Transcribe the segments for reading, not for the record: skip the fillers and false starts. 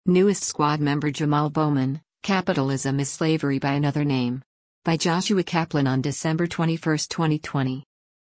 Newest squad member Jamal Bowman, Capitalism is Slavery by Another Name. By Joshua Kaplan on December 21, 2020.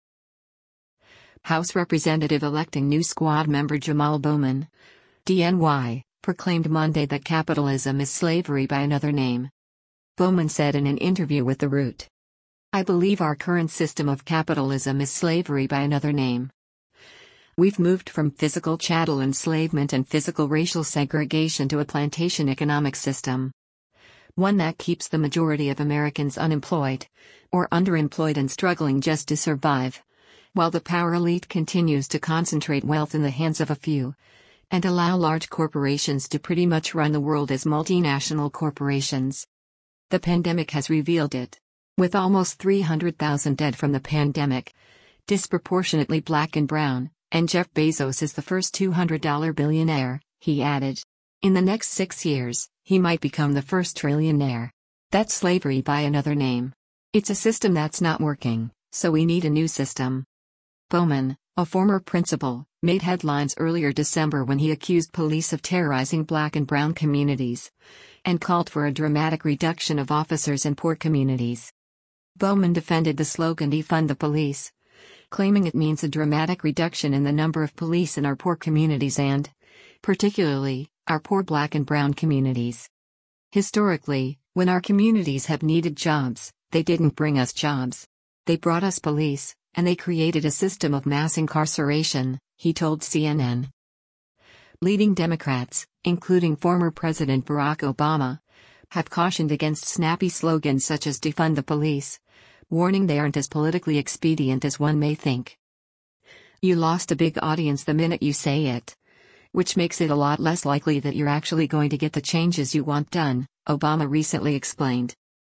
House Representative electing new squad member Jamal Bowman, DNY, proclaimed Monday that capitalism is slavery by another name. Bowman said in an interview with The Root, "I believe our current system of capitalism is slavery by another name. We've moved from physical chattel enslavement and physical racial segregation to a plantation economic system. One that keeps the majority of Americans unemployed, or underemployed and struggling just to survive, while the power elite continues to concentrate wealth in the hands of a few, and allow large corporations to pretty much run the world as multinational corporations. The pandemic has revealed it. With almost 300,000 dead from the pandemic, disproportionately black and brown, and Jeff Bezos is the first $200 billionaire," he added. "In the next 6 years, he might become the first trillionaire. That's slavery by another name. It's a system that's not working, so we need a new system." Bowman, a former principal, made headlines earlier December when he accused police of terrorizing black and brown communities, and called for a dramatic reduction of officers in poor communities. Bowman defended the slogan "Defund the Police," claiming it means a dramatic reduction in the number of police in our poor communities and, particularly, our poor black and brown communities. "Historically, when our communities have needed jobs, they didn't bring us jobs. They brought us police, and they created a system of mass incarceration," he told CNN. Leading Democrats, including former President Barack Obama, have cautioned against snappy slogans such as "Defund the Police," warning they aren't as politically expedient as one may think. "You lost a big audience the minute you say it. Which makes it a lot less likely that you're actually going to get the changes you want done," Obama recently explained.